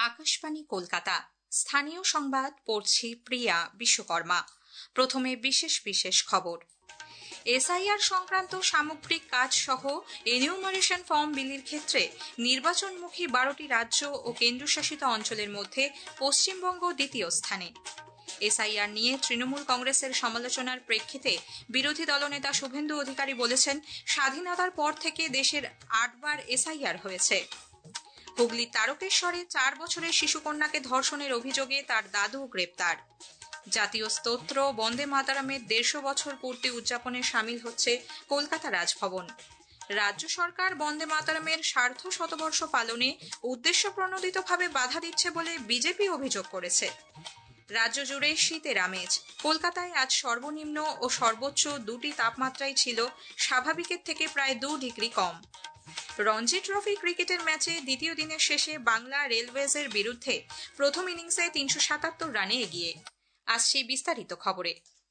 আকাশবাণী কলকাতা। স্থানীয় সংবাদ পড়ছি প্রিয়া বিশ্বকর্মা। প্রথমে বিশেষ বিশেষ খবর। এসআইআর সংক্রান্ত সামগ্রিক কাজ সহ এনিউমারেশন ফর্ম বিলির ক্ষেত্রে নির্বাচনমুখী 12টি রাজ্য ও কেন্দ্রশাসিত অঞ্চলের মধ্যে পশ্চিমবঙ্গ দ্বিতীয় স্থানে। এসআইআর নিয়ে তৃণমূল কংগ্রেসের সমালোচনার প্রেক্ষিতে বিরোধী দলনেতা শুভেন্দু অধিকারী বলেছেন, স্বাধীনতার পর থেকে দেশের 8 বার এসআইআর হয়েছে। হুগলির তারকেশ্বরে 4 বছরের শিশুকন্যাকে ধর্ষণের অভিযোগে তার দাদু গ্রেপ্তার। জাতীয় স্তোত্র বন্দে মাতরমের 150 বছর পূর্তি উদযাপনে সামিল হচ্ছে কলকাতা রাজভবন। রাজ্য সরকার বন্দে মাতরমের সার্ধ শতবর্ষ পালনে উদ্দেশ্যপ্রণোদিতভাবে বাধা দিচ্ছে বলে বিজেপি অভিযোগ করেছে। রাজ্য জুড়ে শীতের আমেজ। কলকাতায় আজ সর্বনিম্ন ও সর্বোচ্চ দুটি তাপমাত্রাই ছিল স্বাভাবিকের থেকে প্রায় 2 ডিগ্রি কম। রঞ্জি ট্রফি ক্রিকেটের ম্যাচে দ্বিতীয় দিনের শেষে বাংলা রেলওয়েজের বিরুদ্ধে প্রথম ইনিংসে 377 রানে এগিয়ে। আসছে বিস্তারিত খবরে।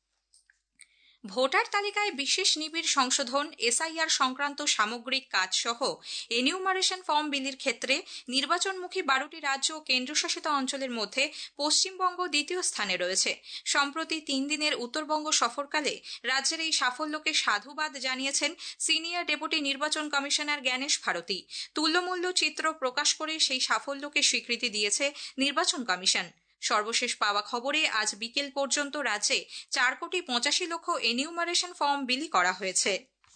ভোটার তালিকায় বিশেষ নিবিড় সংশোধন, এসআইআর সংক্রান্ত সামগ্রিক কাজ সহ এনিউমারেশন ফর্ম বিলির ক্ষেত্রে নির্বাচনমুখী 12টি রাজ্য ও কেন্দ্রশাসিত অঞ্চলের মধ্যে পশ্চিমবঙ্গ দ্বিতীয় স্থানে রয়েছে। সম্প্রতি 3 দিনের উত্তরবঙ্গ সফরকালে রাজ্যের এই সাফল্যকে সাধুবাদ জানিয়েছেন সিনিয়র ডেপুটি নির্বাচন কমিশনার জ্ঞানেশ ভারতী। তুল্যমূল্য চিত্র প্রকাশ করে সেই সাফল্যকে স্বীকৃতি দিয়েছে নির্বাচন কমিশন। সর্বশেষ পাওয়া খবরে আজ বিকেল পর্যন্ত রাজ্যে 4,85,00,000 এনিউমারেশন ফর্ম বিলি করা হয়েছে।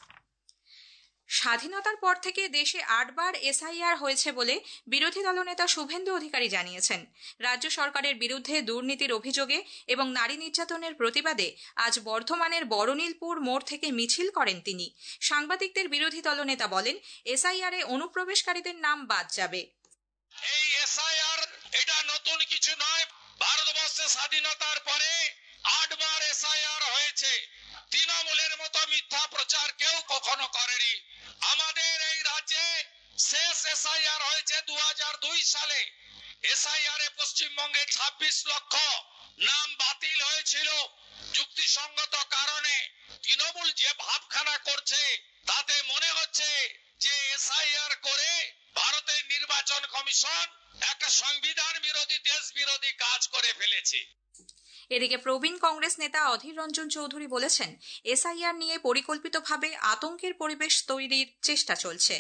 স্বাধীনতার পর থেকে দেশে 8 বার এসআইআর হয়েছে বলে বিরোধী দলনেতা শুভেন্দু অধিকারী জানিয়েছেন। রাজ্য সরকারের বিরুদ্ধে দুর্নীতির অভিযোগে এবং নারী নির্যাতনের প্রতিবাদে আজ বর্ধমানের বড়নীলপুর মোড় থেকে মিছিল করেন তিনি। সাংবাদিকদের বিরোধী দলনেতা বলেন, এসআইআরে অনুপ্রবেশকারীদের নাম বাদ যাবে। এই এসআইআর এটা নতুন কিছু নয়। ভারতবর্ষে স্বাধীনতার পরে 8 বার এসআইআর হয়েছে। তৃণমূলের মতো মিথ্যা প্রচার কেউ কখনো করেনি। আমাদের এই রাজ্যে শেষ এসআইআর হয়েছে 2002 সালে। এসআইআর এ পশ্চিমবঙ্গে 26 লক্ষ নাম বাতিল হয়েছিল যুক্তিসঙ্গত কারণে। তৃণমূল যে ভাবখানা করছে তাতে মনে হচ্ছে যে এসআইআর করে ভারতের নির্বাচন কমিশন একটা সংবিধান বিরোধী, দেশ বিরোধী কাজ করে ফেলেছে। এদিকে প্রবীণ কংগ্রেস নেতা অধীর রঞ্জন চৌধুরী বলেছেন, এসআইআর নিয়ে পরিকল্পিতভাবে আতঙ্কের পরিবেশ তৈরির চেষ্টা চলছে।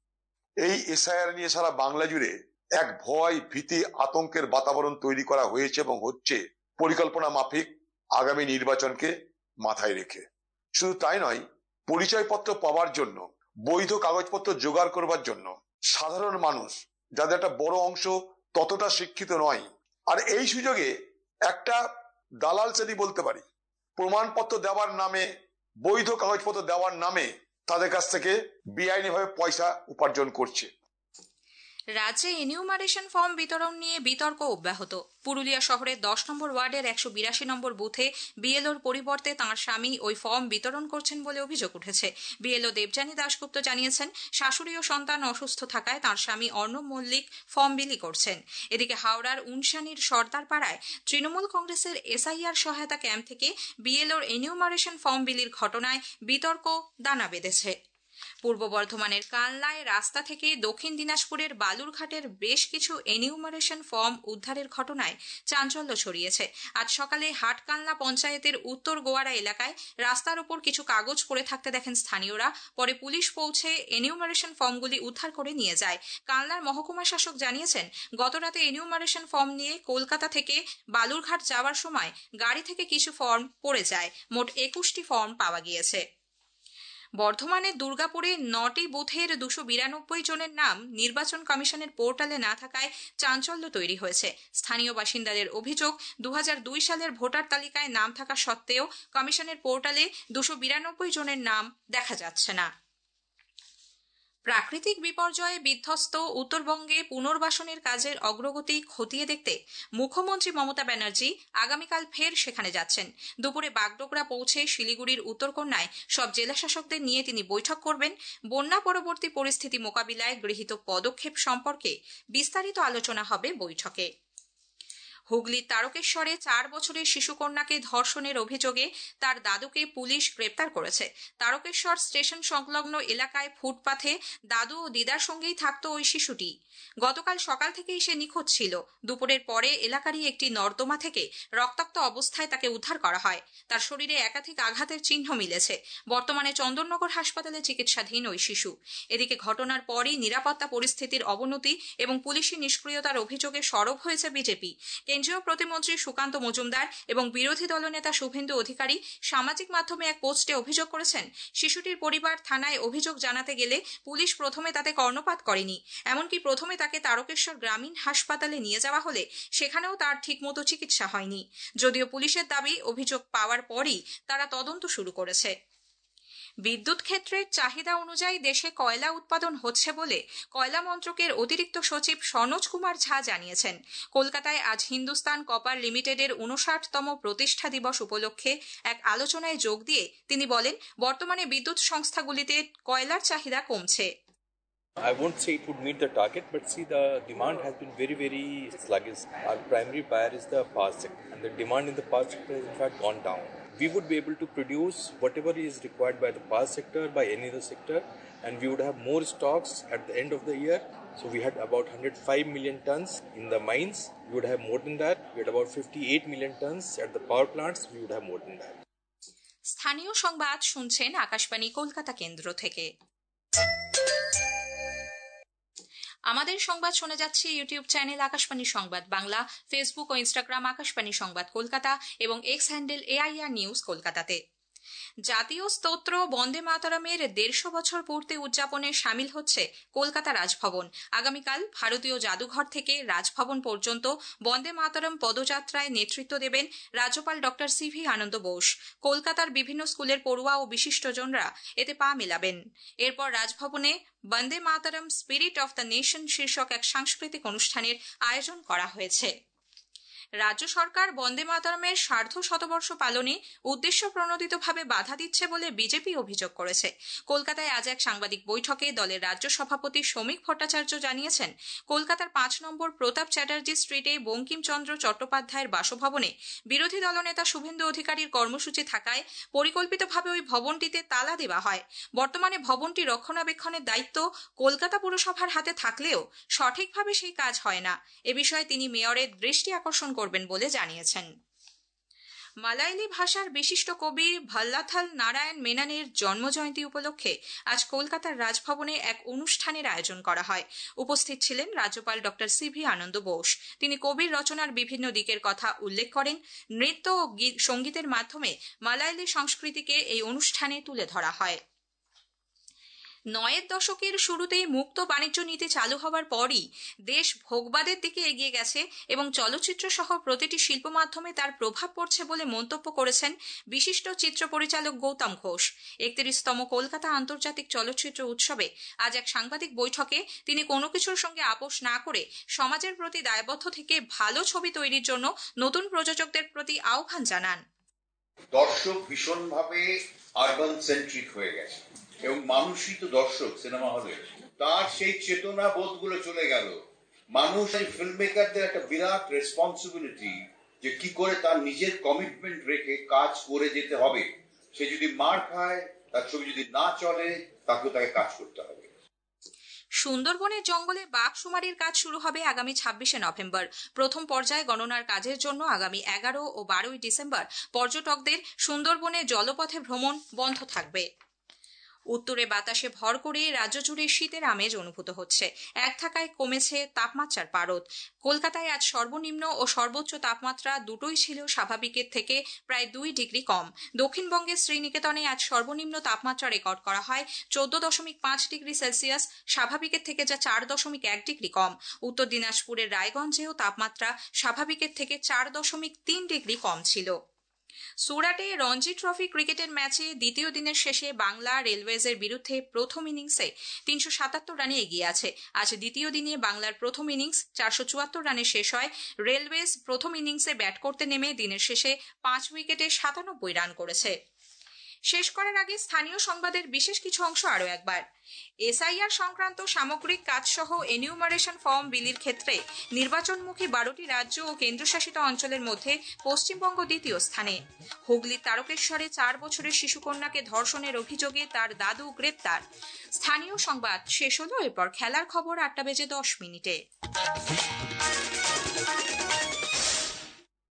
এই এসআইআর নিয়ে সারা বাংলা জুড়ে এক ভয়, ভীতি, আতঙ্কের বাতাবরণ তৈরি করা হয়েছে এবং হচ্ছে পরিকল্পনা মাফিক আগামী নির্বাচনকে মাথায় রেখে। শুধু তাই নয়, পরিচয়পত্র পাওয়ার জন্য, বৈধ কাগজপত্র জোগাড় করবার জন্য সাধারণ মানুষ, যাদের একটা বড় অংশ ততটা শিক্ষিত নয়, আর এই সুযোগে একটা দালাল শ্রেণী বলতে পারি, প্রমাণপত্র দেওয়ার নামে, বৈধ কাগজপত্র দেওয়ার নামে তাদের কাছ থেকে বেআইনিভাবে পয়সা উপার্জন করছে। রাজ্যে এনিউমারেশন ফর্ম বিতরণ নিয়ে বিতর্ক অব্যাহত। পুরুলিয়া শহরের 10 নম্বর ওয়ার্ডের 182 নম্বর বুথে বিএলওর পরিবর্তে তাঁর স্বামী ওই ফর্ম বিতরণ করছেন বলে অভিযোগ উঠেছে। বিএলও দেবযানী দাশগুপ্ত জানিয়েছেন, শাশুড়ি ও সন্তান অসুস্থ থাকায় তাঁর স্বামী অর্ণব মল্লিক ফর্ম বিলি করছেন। এদিকে হাওড়ার উনসানির সর্দারপাড়ায় তৃণমূল কংগ্রেসের এসআইআর সহায়তা ক্যাম্প থেকে বিএলওর এনিউমারেশন ফর্ম বিলির ঘটনায় বিতর্ক দানা বেঁধেছে। পূর্ব বর্ধমানের কালনায় রাস্তা থেকে দক্ষিণ দিনাজপুরের বালুরঘাটের বেশ কিছু এনিউমারেশন ফর্ম উদ্ধারের ঘটনায় চাঞ্চল্য ছড়িয়েছে। আজ সকালে হাটকালনা পঞ্চায়েতের উত্তর গোয়ারা এলাকায় রাস্তার ওপর কিছু কাগজ পড়ে থাকতে দেখেন স্থানীয়রা। পরে পুলিশ পৌঁছে এনিউমারেশন ফর্মগুলি উদ্ধার করে নিয়ে যায়। কালনার মহকুমা শাসক জানিয়েছেন, গতরাতে এনিউমারেশন ফর্ম নিয়ে কলকাতা থেকে বালুরঘাট যাওয়ার সময় গাড়ি থেকে কিছু ফর্ম পড়ে যায়। মোট 21টি ফর্ম পাওয়া গিয়েছে। বর্ধমানের দুর্গাপুরে 9টি বুথের 292 জনের নাম নির্বাচন কমিশনের পোর্টালে না থাকায় চাঞ্চল্য তৈরি হয়েছে। স্থানীয় বাসিন্দাদের অভিযোগ, 2002 সালের ভোটার তালিকায় নাম থাকা সত্ত্বেও কমিশনের পোর্টালে 292 জনের নাম দেখা যাচ্ছে না। প্রাকৃতিক বিপর্যয়ে বিধ্বস্ত উত্তরবঙ্গে পুনর্বাসনের কাজের অগ্রগতি খতিয়ে দেখতে মুখ্যমন্ত্রী মমতা ব্যানার্জি আগামীকাল ফের সেখানে যাচ্ছেন। দুপুরে বাগডোগরা পৌঁছে শিলিগুড়ির উত্তরকন্যায় সব জেলাশাসকদের নিয়ে তিনি বৈঠক করবেন। বন্যা পরবর্তী পরিস্থিতি মোকাবিলায় গৃহীত পদক্ষেপ সম্পর্কে বিস্তারিত আলোচনা হবে বৈঠকে। হুগলির তারকেশ্বরে 4 বছরের শিশুকন্যাকে ধর্ষণের অভিযোগে তার দাদুকে পুলিশ গ্রেপ্তার করেছে। তারকেশ্বর স্টেশন সংলগ্ন এলাকায় ফুটপাথে দাদু ও দিদার সঙ্গেই থাকতো ওই শিশুটি। গতকাল সকাল থেকেই সে নিখোঁজ ছিল। দুপুরের পরে এলাকারই একটি নর্দমা থেকে রক্তাক্ত অবস্থায় তাকে উদ্ধার করা হয়। তার শরীরে একাধিক আঘাতের চিহ্ন মিলেছে। বর্তমানে চন্দননগর হাসপাতালে চিকিৎসাধীন ওই শিশু। এদিকে ঘটনার পরই নিরাপত্তা পরিস্থিতির অবনতি এবং পুলিশি নিষ্ক্রিয়তার অভিযোগে সরব হয়েছে বিজেপি। কেন্দ্রীয় প্রতিমন্ত্রী সুকান্ত মজুমদার এবং বিরোধী দলনেতা শুভেন্দু অধিকারী সামাজিক মাধ্যমে এক পোস্টে অভিযোগ করেছেন, শিশুটির পরিবার থানায় অভিযোগ জানাতে গেলে পুলিশ প্রথমে তাতে কর্ণপাত করেনি। এমনকি প্রথমে তাকে তারকেশ্বর গ্রামীণ হাসপাতালে নিয়ে যাওয়া হলে সেখানেও তার ঠিকমতো চিকিৎসা হয়নি। যদিও পুলিশের দাবি, অভিযোগ পাওয়ার পরই তারা তদন্ত শুরু করেছে। বিদ্যুৎ ক্ষেত্রের চাহিদা অনুযায়ী দেশে কয়লা উৎপাদন হচ্ছে বলে কয়লা মন্ত্রকের অতিরিক্ত সচিব সনোজ কুমার ঝা জানিয়েছেন। কলকাতায় আজ হিন্দুস্তান কপার লিমিটেডের 59তম প্রতিষ্ঠা দিবস উপলক্ষে এক আলোচনায় যোগ দিয়ে তিনি বলেন, বর্তমানে বিদ্যুৎ সংস্থাগুলিতে কয়লার চাহিদা কমছে। I won't say it would meet the target, but see, the demand has been very, very sluggish. Our primary buyer is the power sector, and the demand in the power sector has in fact gone down. We would be able to produce whatever is required by the power sector, by any other sector, and we would have more stocks at the end of the year. So we had about 105 million tons in the mines. We would have more than that. We had about 58 million tons at the power plants. We would have more than that. স্থানীয় সংবাদ শুনছেন আকাশবাণী কলকাতা কেন্দ্র থেকে। আমাদের সংবাদ শোনা যাচ্ছে YouTube channel Akashvani Sangbad Bangla, Facebook ও ইনস্টাগ্রাম আকাশবাণী সংবাদ কলকাতা এবং এক্স হ্যান্ডেল AIR নিউজ কলকাতাতে। জাতীয় স্তোত্র বন্দে মাতরমের 150 বছর পূর্তি উদযাপনে সামিল হচ্ছে কলকাতা রাজভবন। আগামীকাল ভারতীয় জাদুঘর থেকে রাজভবন পর্যন্ত বন্দে মাতরম পদযাত্রায় নেতৃত্ব দেবেন রাজ্যপাল ডক্টর CV আনন্দ বোস। কলকাতার বিভিন্ন স্কুলের পড়ুয়া ও বিশিষ্টজনরা এতে পা মেলাবেন। এরপর রাজভবনে Vande Mataram spirit of the nation শীর্ষক এক সাংস্কৃতিক অনুষ্ঠানের আয়োজন করা হয়েছে। রাজ্য সরকার বন্দে মাতরমের সার্ধশতবর্ষ পালনে উদ্দেশ্য প্রণোদিতভাবে বাধা দিচ্ছে বলে বিজেপি অভিযোগ করেছে। কলকাতায় আজ এক সাংবাদিক বৈঠকে দলের রাজ্য সভাপতি শ্রমিক ভট্টাচার্য জানিয়েছেন, কলকাতার 5 নম্বর প্রতাপ চ্যাটার্জি স্ট্রিটে বঙ্কিমচন্দ্র চট্টোপাধ্যায়ের বাসভবনে বিরোধী দলনেতা শুভেন্দু অধিকারীর কর্মসূচি থাকায় পরিকল্পিতভাবে ওই ভবনটিতে তালা দেওয়া হয়। বর্তমানে ভবনটি রক্ষণাবেক্ষণের দায়িত্ব কলকাতা পুরসভার হাতে থাকলেও সঠিকভাবে সেই কাজ হয় না। এ বিষয়ে তিনি মেয়রের দৃষ্টি আকর্ষণ করবেন বলে জানিয়েছেন। মালায়ালি ভাষার বিশিষ্ট কবি ভাল্লাথাল নারায়ণ মেননের জন্মজয়ন্তী উপলক্ষে আজ কলকাতার রাজভবনে এক অনুষ্ঠানের আয়োজন করা হয়। উপস্থিত ছিলেন রাজ্যপাল ডক্টর CV আনন্দ বোস। তিনি কবির রচনার বিভিন্ন দিকের কথা উল্লেখ করেন। নৃত্য ও সঙ্গীতের মাধ্যমে মালায়ালি সংস্কৃতিকে এই অনুষ্ঠানে তুলে ধরা হয়। 90 দশকের শুরুতেই মুক্ত বাণিজ্য নীতি চালু হওয়ার পরই দেশ ভোগবাদের দিকে এগিয়ে গেছে এবং চলচ্চিত্র সহ প্রতিটি শিল্প মাধ্যমে তার প্রভাব পড়ছে বলে মন্তব্য করেছেন বিশিষ্ট চিত্র পরিচালক গৌতম ঘোষ। 31তম কলকাতা আন্তর্জাতিক চলচ্চিত্র উৎসবে আজ এক সাংবাদিক বৈঠকে তিনি কোনো কিছুর সঙ্গে আপোষ না করে সমাজের প্রতি দায়বদ্ধ থেকে ভালো ছবি তৈরির জন্য নতুন প্রযোজকদের প্রতি আহ্বান জানান। দর্শক ভীষণভাবে আরবান সেন্ট্রিক হয়ে গেছে এবং মানুষই তো দর্শক সিনেমা হলে, তার সেই চেতনা বোধগুলো চলে গেল। মানুষ এই ফিল্ম মেকারদের একটা বিরাট রেসপন্সিবিলিটি যে কি করে তার নিজের কমিটমেন্ট রেখে কাজ করে যেতে হবে। সে যদি মার খায়, তার ছবি যদি না চলে, তাকে কাজ করতে হবে। সুন্দরবনের জঙ্গলে বাঘ শুমারির কাজ শুরু হবে আগামী 26শে নভেম্বর। প্রথম পর্যায়ে গণনার কাজের জন্য আগামী 11 ও 12 ডিসেম্বর পর্যটকদের সুন্দরবনে জলপথে ভ্রমণ বন্ধ থাকবে। উত্তরে বাতাসে ভর করে রাজ্য জুড়ে শীতের আমেজ অনুভূত হচ্ছে। এক থাকায় কমেছে তাপমাত্রার পারদ। কলকাতায় আজ সর্বনিম্ন ও সর্বোচ্চ তাপমাত্রা দুটোই ছিল স্বাভাবিকের থেকে প্রায় 2 ডিগ্রি কম। দক্ষিণবঙ্গের শ্রীনিকেতনে আজ সর্বনিম্ন তাপমাত্রা রেকর্ড করা হয় 14.5 ডিগ্রি সেলসিয়াস, স্বাভাবিকের থেকে যা 4.1 ডিগ্রি কম। উত্তর দিনাজপুরের রায়গঞ্জেও তাপমাত্রা স্বাভাবিকের থেকে 4.3 ডিগ্রি কম ছিল। সুরাটে রঞ্জি ট্রফি ক্রিকেটের ম্যাচে দ্বিতীয় দিনের শেষে বাংলা রেলওয়েজের বিরুদ্ধে প্রথম ইনিংসে 377 রানে এগিয়ে আছে। আজ দ্বিতীয় দিনে বাংলার প্রথম ইনিংস 474 রানে শেষ হয়। রেলওয়েজ প্রথম ইনিংসে ব্যাট করতে নেমে দিনের শেষে 5 উইকেটে 97 রান করেছে। শেষ করার আগে স্থানীয় সংবাদের বিশেষ কিছু অংশ আরও একবার। এসআইআর সংক্রান্ত সামগ্রিক কাজসহ এনিউমারেশন ফর্ম বিলির ক্ষেত্রে নির্বাচনমুখী 12টি রাজ্য ও কেন্দ্রশাসিত অঞ্চলের মধ্যে পশ্চিমবঙ্গ দ্বিতীয় স্থানে। হুগলির তারকেশ্বরে 4 বছরের শিশুকন্যাকে ধর্ষণের অভিযোগে তার দাদু গ্রেপ্তার। স্থানীয় সংবাদ শেষ হলো, এরপর খেলার খবর 8:10 মিনিটে।